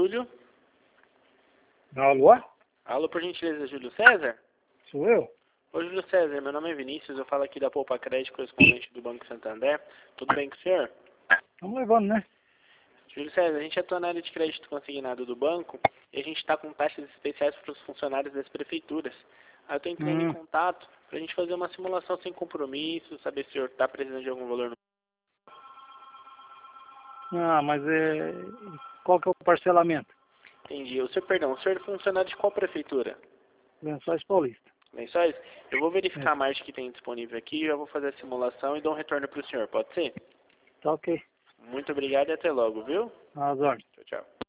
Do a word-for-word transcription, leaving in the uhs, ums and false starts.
Júlio. Alô? Alô, por gentileza, Júlio César? Sou eu? Oi, Júlio César, meu nome é Vinícius, eu falo aqui da Poupa Crédito, correspondente do Banco Santander. Tudo bem com o senhor? Estamos levando, né? Júlio César, a gente atua na área de crédito consignado do banco e a gente está com taxas especiais para os funcionários das prefeituras. Aí eu estou entrando Hum. em contato para a gente fazer uma simulação sem compromisso, saber se o senhor está precisando de algum valor no... Ah, mas é... Qual que é o parcelamento? Entendi. O senhor, perdão, o senhor é funcionário de qual prefeitura? Lençóis Paulista. Lençóis? Eu vou verificar É. a margem que tem disponível aqui, eu vou fazer a simulação e dou um retorno para o senhor, pode ser? Tá ok. Muito obrigado e até logo, viu? Às ordens. Tchau, tchau.